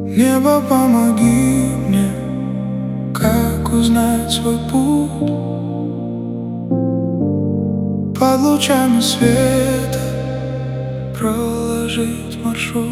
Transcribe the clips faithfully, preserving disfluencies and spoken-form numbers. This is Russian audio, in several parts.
Небо, помоги мне, как узнать свой путь под лучами света, проложить маршрут.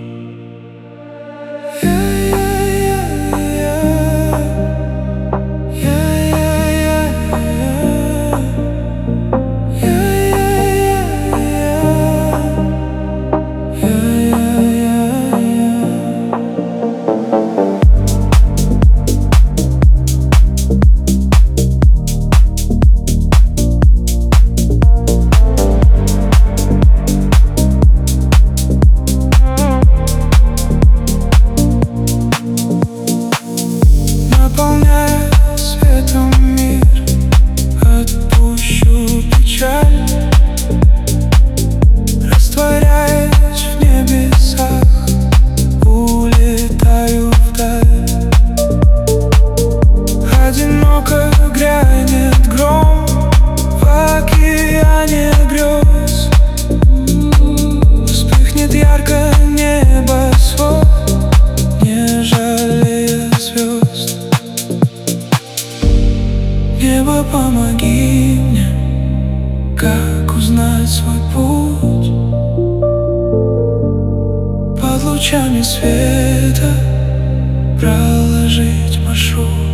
Растворяясь в небесах, улетаю вдаль. Одиноко грянет гром в океане грез. Вспыхнет ярко небосвод, не жалея звезд. Небо, помоги мне, как узнать свой путь под лучами света, проложить маршрут.